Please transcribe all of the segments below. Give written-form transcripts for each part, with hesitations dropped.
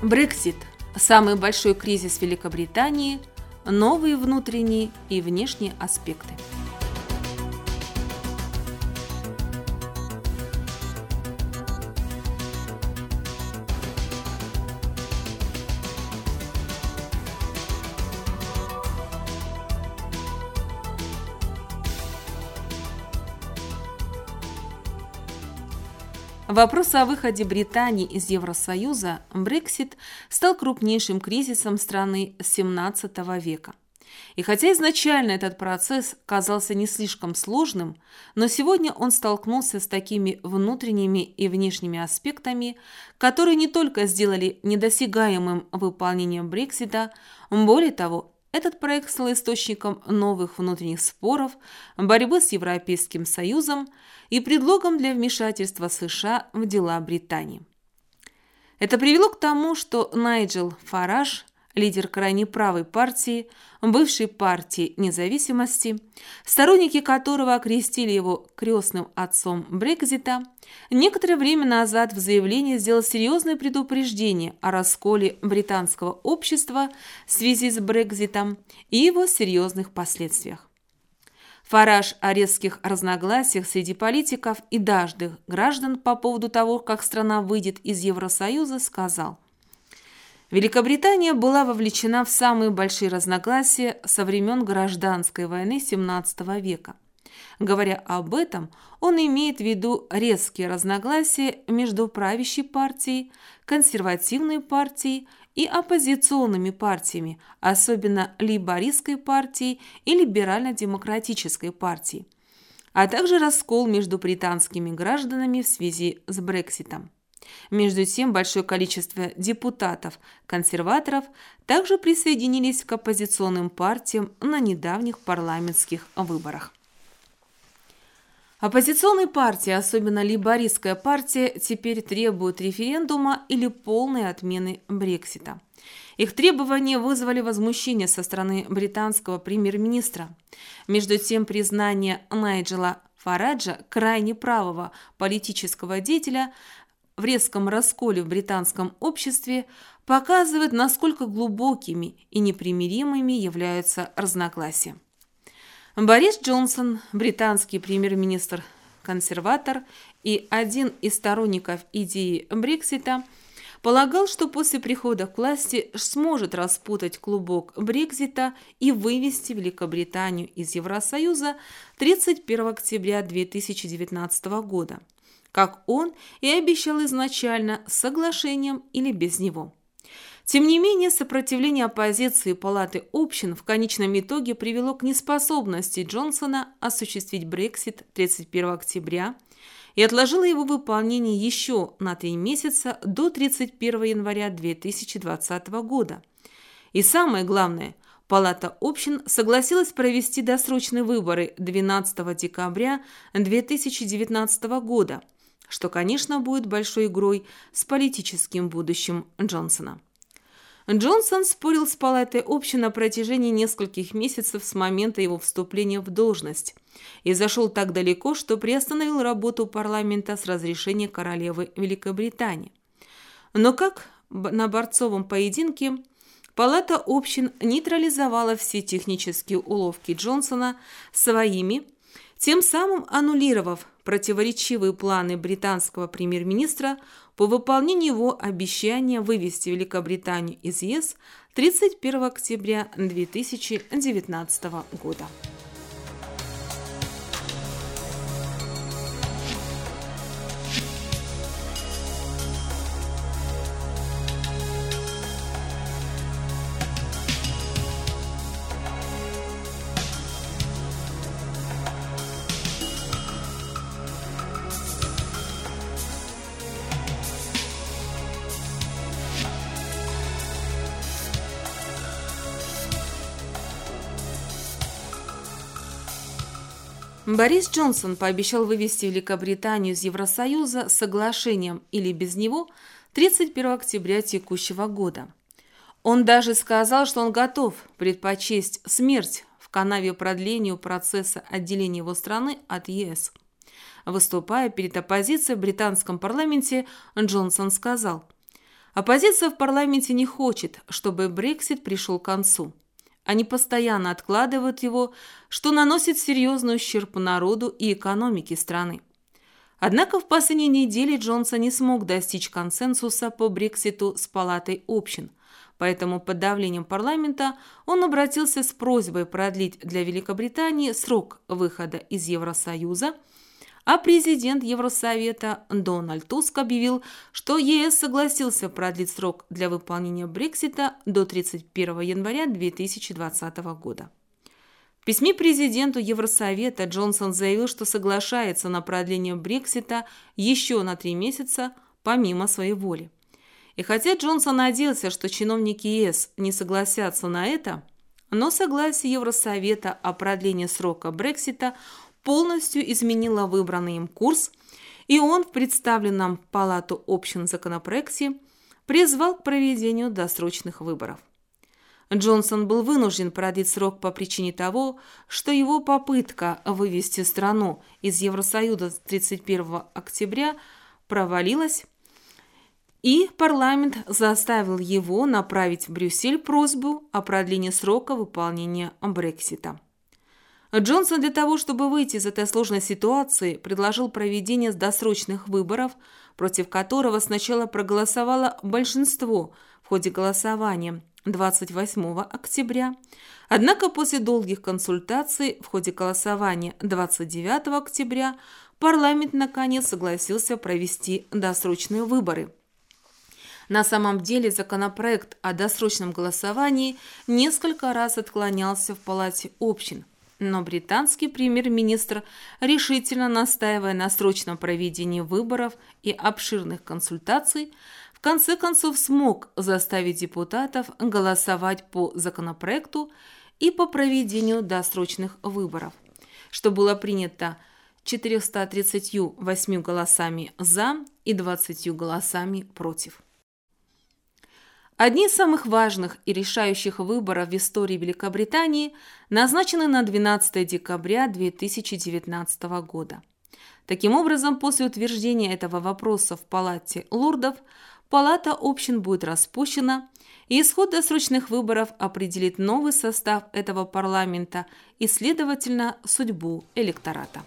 Брексит – самый большой кризис Великобритании, новые внутренние и внешние аспекты. Вопрос о выходе Британии из Евросоюза, Брексит, стал крупнейшим кризисом страны XVII века. И хотя изначально этот процесс казался не слишком сложным, но сегодня он столкнулся с такими внутренними и внешними аспектами, которые не только сделали недосягаемым выполнение Брексита, более того, этот проект стал источником новых внутренних споров, борьбы с Европейским Союзом и предлогом для вмешательства США в дела Британии. Это привело к тому, что Найджел Фараж, лидер крайне правой партии, бывшей партии независимости, сторонники которого окрестили его крестным отцом Брексита, некоторое время назад в заявлении сделал серьезное предупреждение о расколе британского общества в связи с Брекситом и его серьезных последствиях. Фараж о резких разногласиях среди политиков и даже граждан по поводу того, как страна выйдет из Евросоюза, сказал: Великобритания была вовлечена в самые большие разногласия со времен Гражданской войны XVII века. Говоря об этом, он имеет в виду резкие разногласия между правящей партией, консервативной партией и оппозиционными партиями, особенно лейбористской партией и либерально-демократической партией, а также раскол между британскими гражданами в связи с Брекситом. Между тем, большое количество депутатов-консерваторов также присоединились к оппозиционным партиям на недавних парламентских выборах. Оппозиционные партии, особенно лейбористская партия, теперь требуют референдума или полной отмены Брексита. Их требования вызвали возмущение со стороны британского премьер-министра. Между тем, признание Найджела Фараджа, крайне правого политического деятеля, в резком расколе в британском обществе показывает, насколько глубокими и непримиримыми являются разногласия. Борис Джонсон, британский премьер-министр-консерватор и один из сторонников идеи Брексита, полагал, что после прихода к власти сможет распутать клубок Брексита и вывести Великобританию из Евросоюза 31 октября 2019 года, как он и обещал изначально, с соглашением или без него. Тем не менее, сопротивление оппозиции Палаты общин в конечном итоге привело к неспособности Джонсона осуществить Брексит 31 октября и отложило его выполнение еще на 3 месяца до 31 января 2020 года. И самое главное, Палата общин согласилась провести досрочные выборы 12 декабря 2019 года, что, конечно, будет большой игрой с политическим будущим Джонсона. Джонсон спорил с Палатой общин на протяжении нескольких месяцев с момента его вступления в должность и зашел так далеко, что приостановил работу парламента с разрешения королевы Великобритании. Но как на борцовом поединке, Палата общин нейтрализовала все технические уловки Джонсона своими, тем самым аннулировав противоречивые планы британского премьер-министра по выполнению его обещания вывести Великобританию из ЕС 31 октября 2019 года. Борис Джонсон пообещал вывести Великобританию из Евросоюза с соглашением или без него 31 октября текущего года. Он даже сказал, что он готов предпочесть смерть в канаве продлению процесса отделения его страны от ЕС. Выступая перед оппозицией в британском парламенте, Джонсон сказал: Оппозиция в парламенте не хочет, чтобы Брексит пришел к концу. Они постоянно откладывают его, что наносит серьезный ущерб народу и экономике страны. Однако в последние недели Джонсон не смог достичь консенсуса по Брекситу с Палатой общин, поэтому под давлением парламента он обратился с просьбой продлить для Великобритании срок выхода из Евросоюза, а президент Евросовета Дональд Туск объявил, что ЕС согласился продлить срок для выполнения Брексита до 31 января 2020 года. В письме президенту Евросовета Джонсон заявил, что соглашается на продление Брексита еще на 3 месяца помимо своей воли. И хотя Джонсон надеялся, что чиновники ЕС не согласятся на это, но согласие Евросовета о продлении срока Брексита полностью изменило выбранный им курс, и он в представленном в Палату общин законопроекте призвал к проведению досрочных выборов. Джонсон был вынужден продлить срок по причине того, что его попытка вывести страну из Евросоюза с 31 октября провалилась, и парламент заставил его направить в Брюссель просьбу о продлении срока выполнения Брексита. Джонсон для того, чтобы выйти из этой сложной ситуации, предложил проведение досрочных выборов, против которого сначала проголосовало большинство в ходе голосования 28 октября. Однако после долгих консультаций в ходе голосования 29 октября парламент наконец согласился провести досрочные выборы. На самом деле законопроект о досрочном голосовании несколько раз отклонялся в Палате общин, но британский премьер-министр, решительно настаивая на срочном проведении выборов и обширных консультаций, в конце концов смог заставить депутатов голосовать по законопроекту и по проведению досрочных выборов, что было принято 438 голосами «за» и 20 голосами «против». Одни из самых важных и решающих выборов в истории Великобритании назначены на 12 декабря 2019 года. Таким образом, после утверждения этого вопроса в Палате лордов, Палата общин будет распущена, и исход досрочных выборов определит новый состав этого парламента и, следовательно, судьбу электората.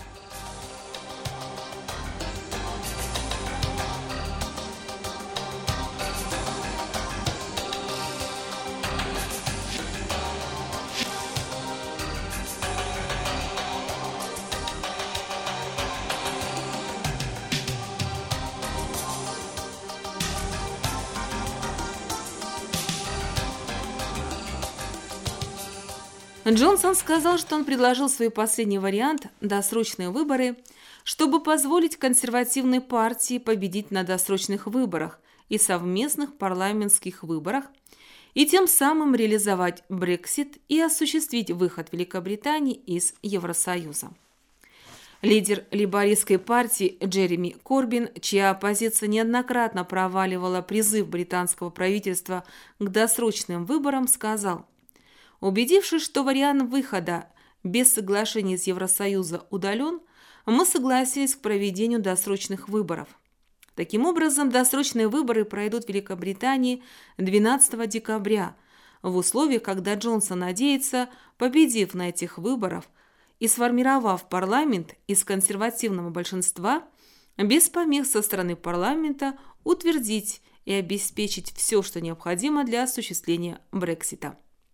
Джонсон сказал, что он предложил свой последний вариант – досрочные выборы, чтобы позволить консервативной партии победить на досрочных выборах и совместных парламентских выборах, и тем самым реализовать Брексит и осуществить выход Великобритании из Евросоюза. Лидер лейбористской партии Джереми Корбин, чья оппозиция неоднократно проваливала призыв британского правительства к досрочным выборам, сказал: «Убедившись, что вариант выхода без соглашения с Евросоюза удален, мы согласились к проведению досрочных выборов. Таким образом, досрочные выборы пройдут в Великобритании 12 декабря, в условиях, когда Джонсон надеется, победив на этих выборах и сформировав парламент из консервативного большинства, без помех со стороны парламента утвердить и обеспечить все, что необходимо для осуществления Брексита».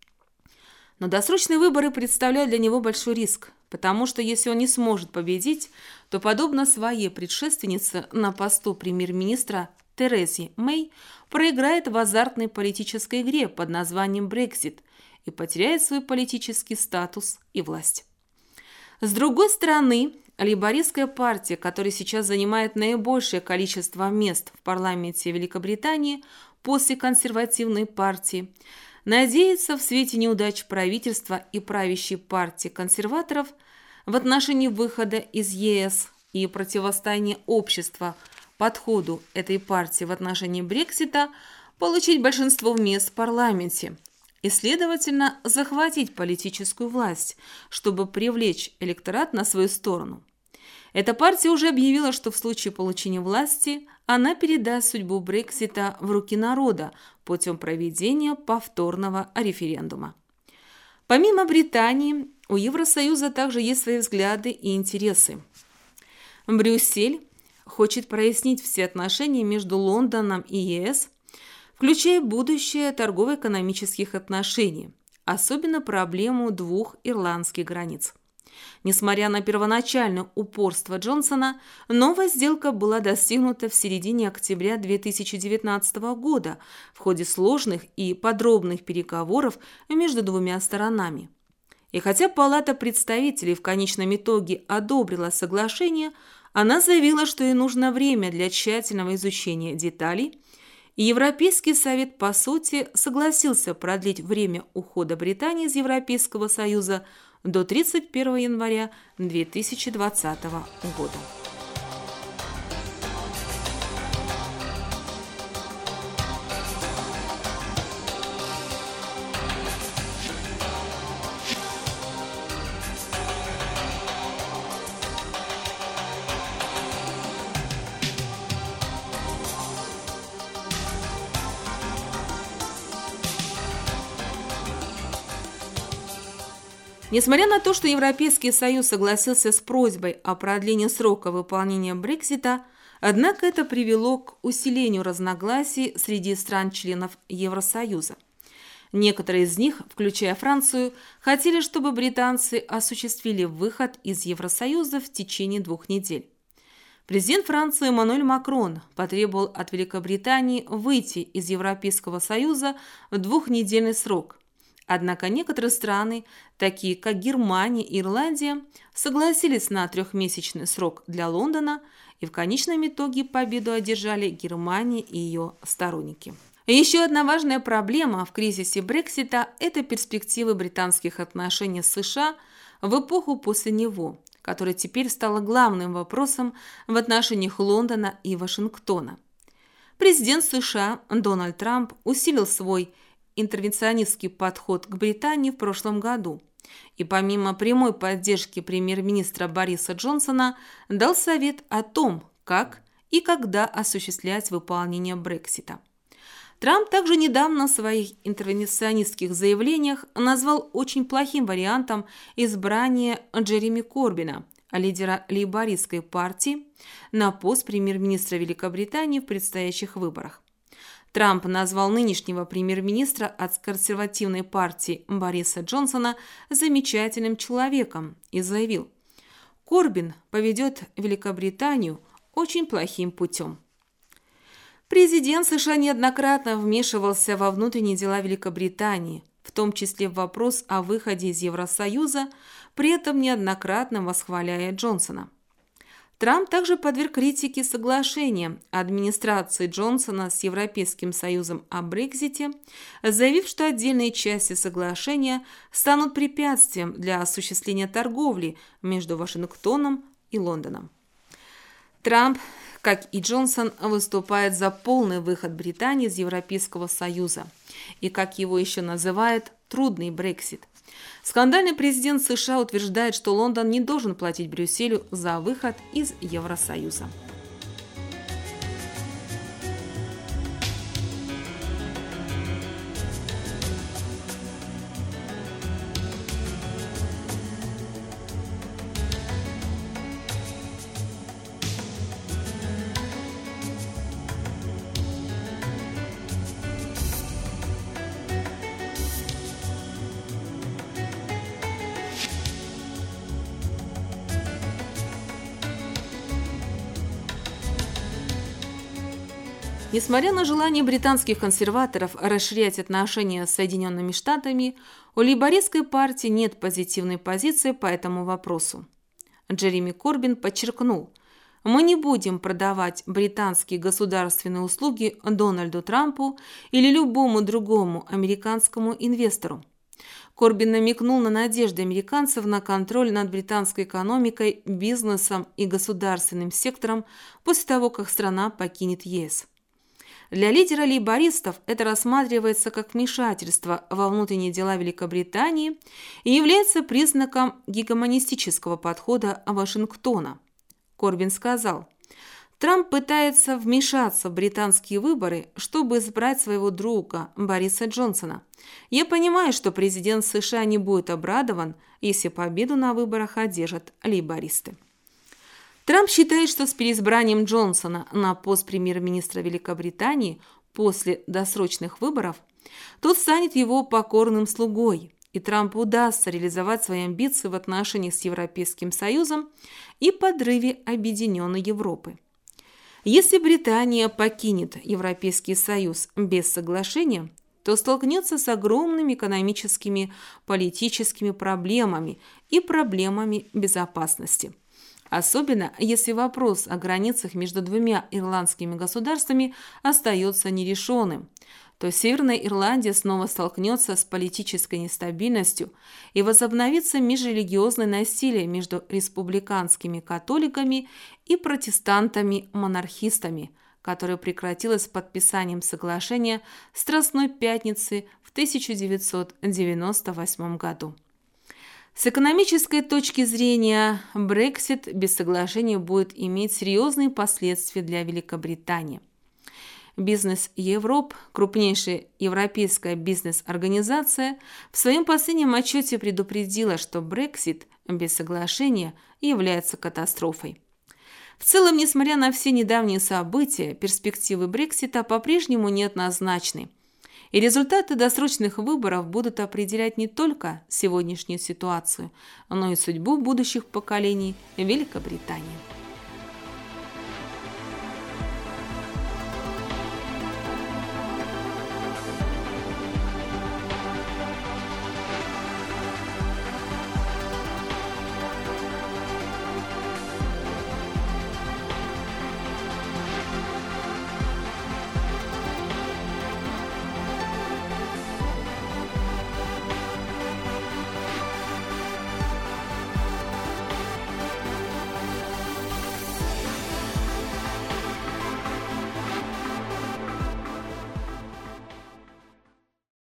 Но досрочные выборы представляют для него большой риск, потому что если он не сможет победить, то, подобно своей предшественнице на посту премьер-министра Терезе Мэй, проиграет в азартной политической игре под названием Брексит и потеряет свой политический статус и власть. С другой стороны, лейбористская партия, которая сейчас занимает наибольшее количество мест в парламенте Великобритании после консервативной партии, надеется в свете неудач правительства и правящей партии консерваторов в отношении выхода из ЕС и противостояния общества подходу этой партии в отношении Брексита получить большинство мест в парламенте и, следовательно, захватить политическую власть, чтобы привлечь электорат на свою сторону. Эта партия уже объявила, что в случае получения власти она передаст судьбу Брексита в руки народа путем проведения повторного референдума. Помимо Британии, у Евросоюза также есть свои взгляды и интересы. Брюссель хочет прояснить все отношения между Лондоном и ЕС, включая будущее торгово-экономических отношений, особенно проблему двух ирландских границ. Несмотря на первоначальное упорство Джонсона, новая сделка была достигнута в середине октября 2019 года в ходе сложных и подробных переговоров между двумя сторонами. И хотя Палата представителей в конечном итоге одобрила соглашение, она заявила, что ей нужно время для тщательного изучения деталей, и Европейский совет, по сути, согласился продлить время ухода Британии из Европейского Союза до 31 января 2020 года. Несмотря на то, что Европейский Союз согласился с просьбой о продлении срока выполнения Брексита, однако это привело к усилению разногласий среди стран-членов Евросоюза. Некоторые из них, включая Францию, хотели, чтобы британцы осуществили выход из Евросоюза в течение 2 недель. Президент Франции Эммануэль Макрон потребовал от Великобритании выйти из Европейского Союза в 2-недельный срок. Однако некоторые страны, такие как Германия и Ирландия, согласились на 3-месячный срок для Лондона, и в конечном итоге победу одержали Германия и ее сторонники. Еще одна важная проблема в кризисе Брексита – это перспективы британских отношений с США в эпоху после него, которая теперь стала главным вопросом в отношениях Лондона и Вашингтона. Президент США Дональд Трамп усилил свой интервенционистский подход к Британии в прошлом году и помимо прямой поддержки премьер-министра Бориса Джонсона дал совет о том, как и когда осуществлять выполнение Брексита. Трамп также недавно в своих интервенционистских заявлениях назвал очень плохим вариантом избрания Джереми Корбина, лидера лейбористской партии, на пост премьер-министра Великобритании в предстоящих выборах. Трамп назвал нынешнего премьер-министра от консервативной партии Бориса Джонсона замечательным человеком и заявил: «Корбин поведет Великобританию очень плохим путем». Президент США неоднократно вмешивался во внутренние дела Великобритании, в том числе в вопрос о выходе из Евросоюза, при этом неоднократно восхваляя Джонсона. Трамп также подверг критике соглашения администрации Джонсона с Европейским Союзом о Брексите, заявив, что отдельные части соглашения станут препятствием для осуществления торговли между Вашингтоном и Лондоном. Трамп, как и Джонсон, выступает за полный выход Британии из Европейского Союза и, как его еще называют, трудный Брексит. Скандальный президент США утверждает, что Лондон не должен платить Брюсселю за выход из Евросоюза. Несмотря на желание британских консерваторов расширять отношения с Соединенными Штатами, у лейбористской партии нет позитивной позиции по этому вопросу. Джереми Корбин подчеркнул: «Мы не будем продавать британские государственные услуги Дональду Трампу или любому другому американскому инвестору». Корбин намекнул на надежды американцев на контроль над британской экономикой, бизнесом и государственным сектором после того, как страна покинет ЕС. Для лидера лейбористов это рассматривается как вмешательство во внутренние дела Великобритании и является признаком гегемонистического подхода Вашингтона. Корбин сказал: «Трамп пытается вмешаться в британские выборы, чтобы избрать своего друга Бориса Джонсона. Я понимаю, что президент США не будет обрадован, если победу на выборах одержат лейбористы». Трамп считает, что с переизбранием Джонсона на пост премьер-министра Великобритании после досрочных выборов тот станет его покорным слугой, и Трампу удастся реализовать свои амбиции в отношениях с Европейским Союзом и подрыве объединенной Европы. Если Британия покинет Европейский Союз без соглашения, то столкнется с огромными экономическими, политическими проблемами и проблемами безопасности. Особенно, если вопрос о границах между двумя ирландскими государствами остается нерешенным, то Северная Ирландия снова столкнется с политической нестабильностью и возобновится межрелигиозное насилие между республиканскими католиками и протестантами-монархистами, которое прекратилось с подписанием соглашения Страстной Пятницы в 1998 году. С экономической точки зрения, Брексит без соглашения будет иметь серьезные последствия для Великобритании. Бизнес Европ, крупнейшая европейская бизнес-организация, в своем последнем отчете предупредила, что Брексит без соглашения является катастрофой. В целом, несмотря на все недавние события, перспективы Брексита по-прежнему неоднозначны. И результаты досрочных выборов будут определять не только сегодняшнюю ситуацию, но и судьбу будущих поколений Великобритании.